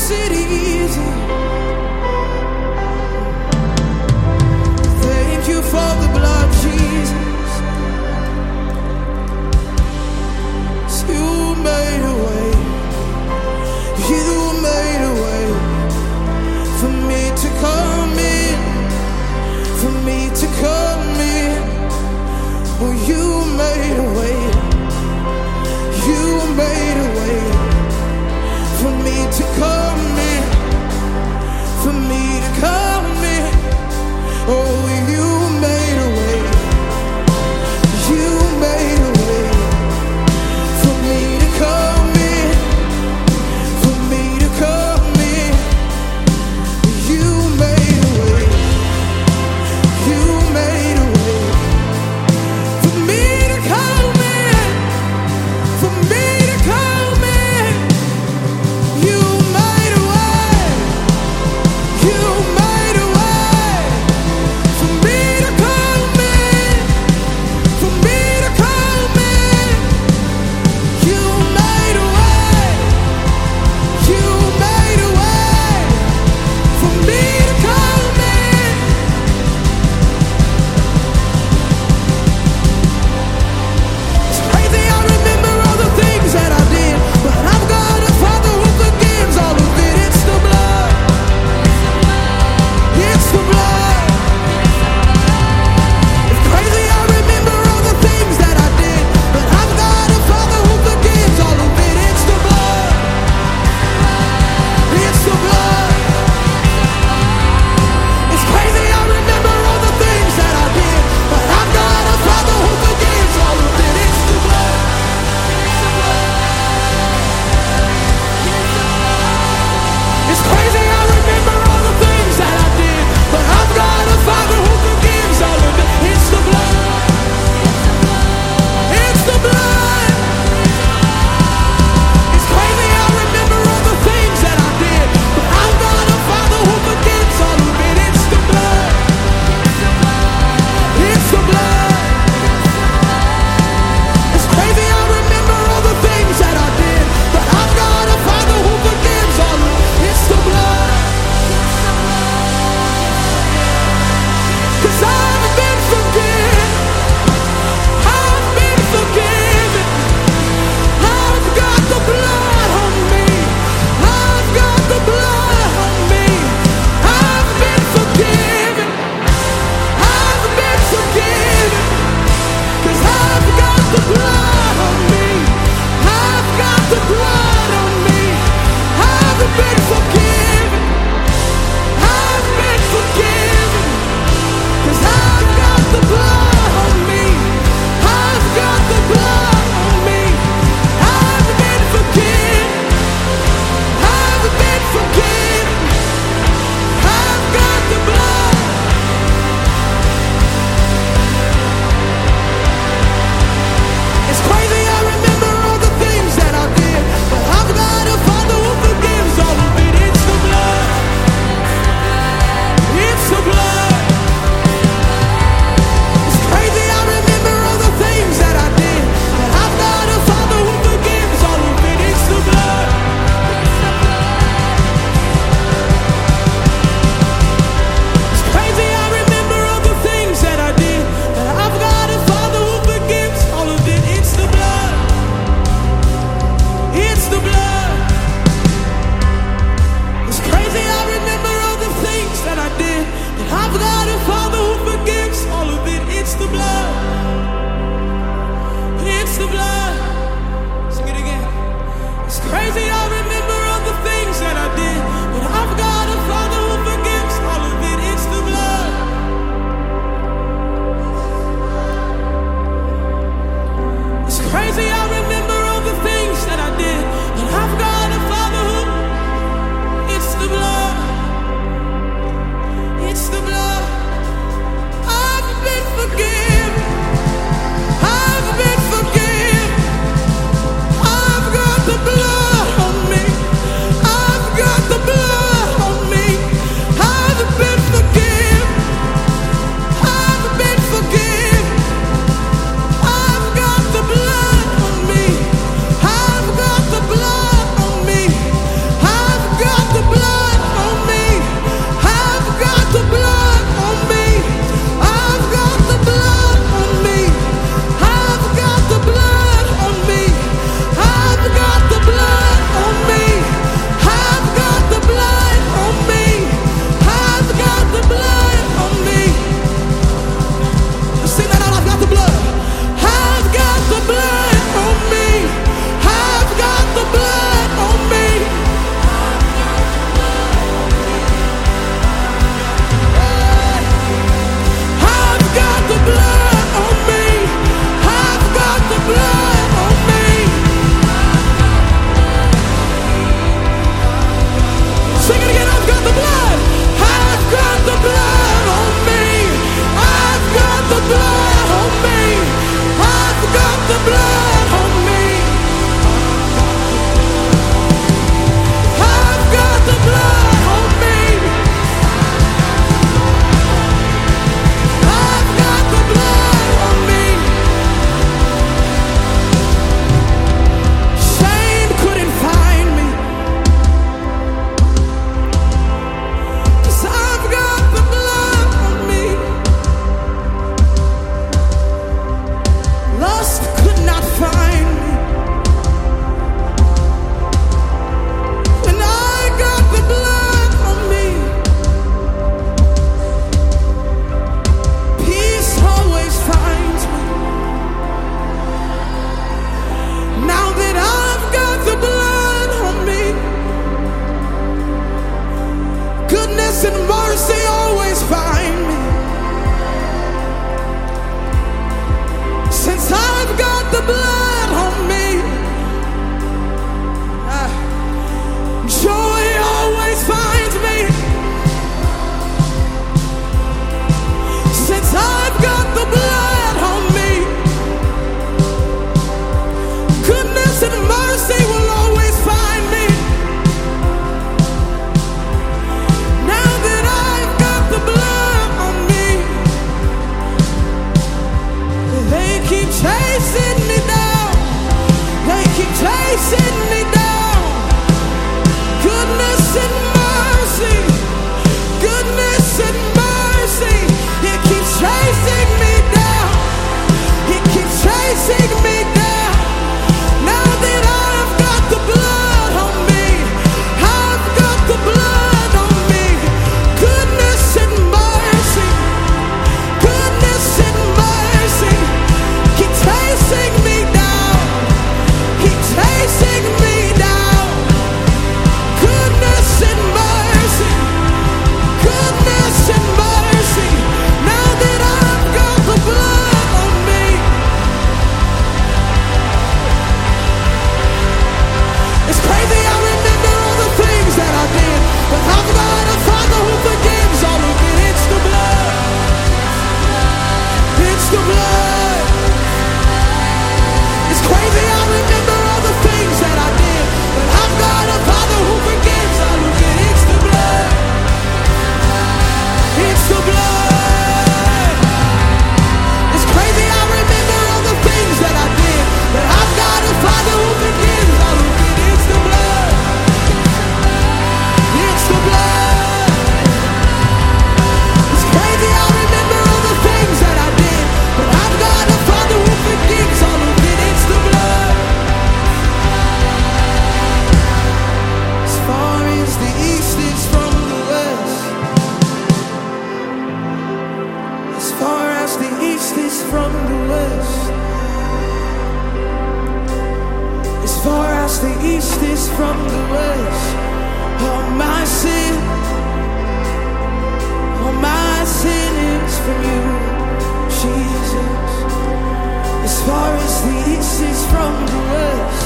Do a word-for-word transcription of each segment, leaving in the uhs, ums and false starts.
makes it easy. Thank you for the blood, Jesus. You made a way. You made a way for me to come in, for me to come in. Oh, you made a way. You made a way for me to come in. east is from the west. All my sin, all my sin is from you, Jesus. As far as the east is from the west,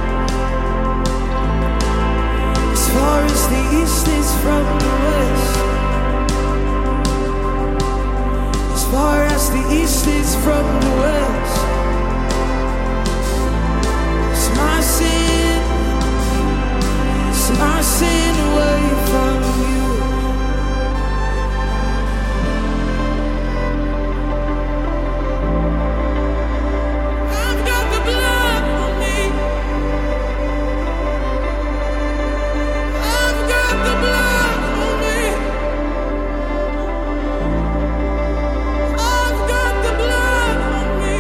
as far as the east is from the west, as far as the east is from the west, it's my sin, it's my sin away from you. I've got the blood on me. I've got the blood on me. I've got the blood on me.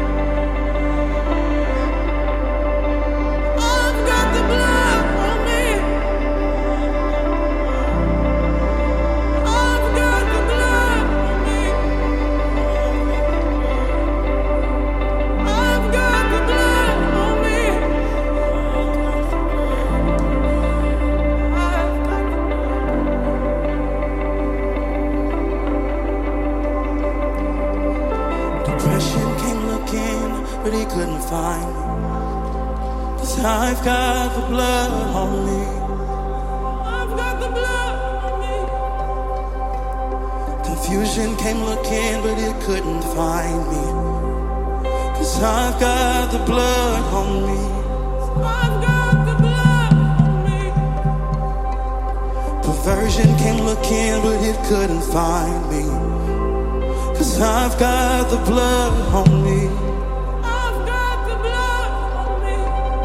I've got the blood on me. I've got the blood on me. I've got the blood on me. Depression came looking, but he couldn't find me. 'Cause I've got the blood on me. I've got the blood on me. Confusion came looking, but it couldn't find me. 'Cause I've got the blood on me. I've got the blood on me. Perversion came looking, but it couldn't find me. 'Cause I've got the blood on me. I've got the blood on me.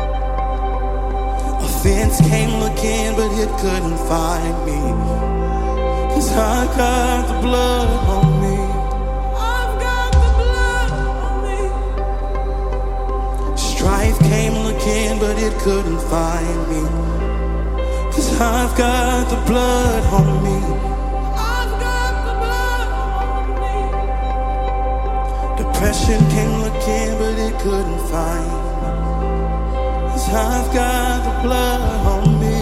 Offense came looking, but it couldn't find me. 'Cause I've got the blood on me. I've got the blood on me. Strife came looking, but it couldn't find me. 'Cause I've got the blood on me. I've got the blood on me. Depression came looking, but it couldn't find me. 'Cause I've got the blood on me.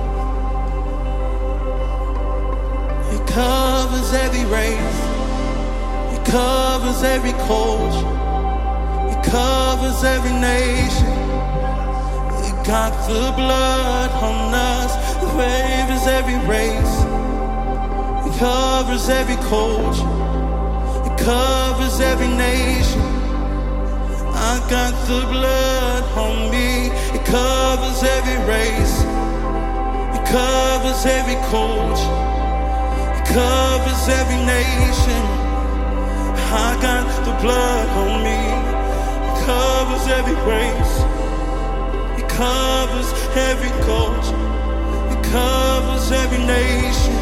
It covers every race. It covers every culture. It covers every nation. It got the blood on us. It favors every race. It covers every culture. It covers every nation. I got the blood on me. It covers every race. It covers every culture. It covers every nation. I got the blood on me. It covers every race. It covers every culture. It covers every nation.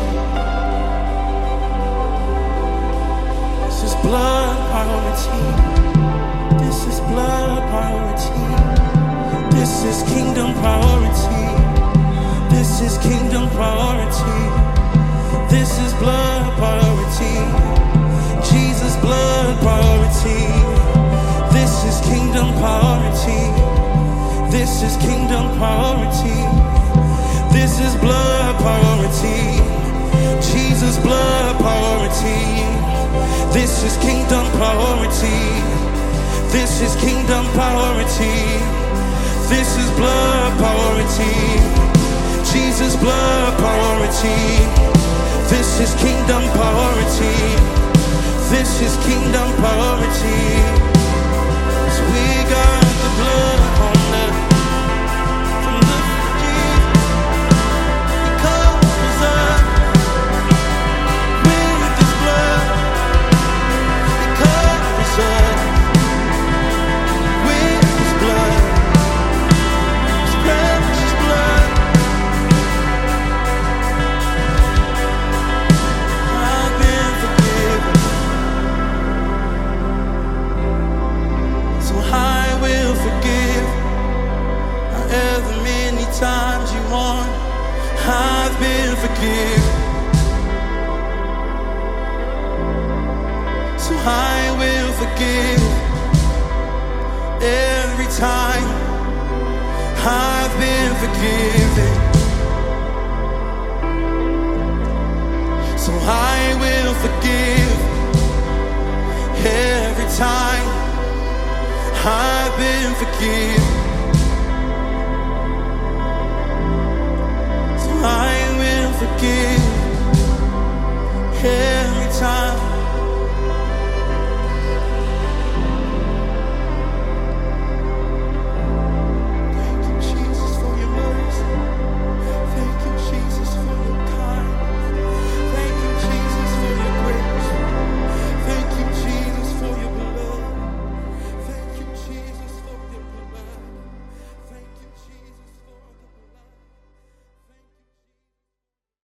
This is blood priority. This is blood priority. This is kingdom priority. This is kingdom priority. This is blood priority. Jesus blood priority. This is kingdom priority. This is kingdom priority. This is blood priority. Jesus blood priority. This is kingdom priority. This is kingdom priority. This is blood priority. Jesus blood priority. This is kingdom priority. This is kingdom priority. So we got the blood on us. From the Jesus, it covers us with His blood. It covers us with His blood. His precious blood. I've been forgiven. So I will forgive however many times you want. I've been forgiven. So I will forgive every time. I've been forgiven. So I will forgive every time. I've been forgiven.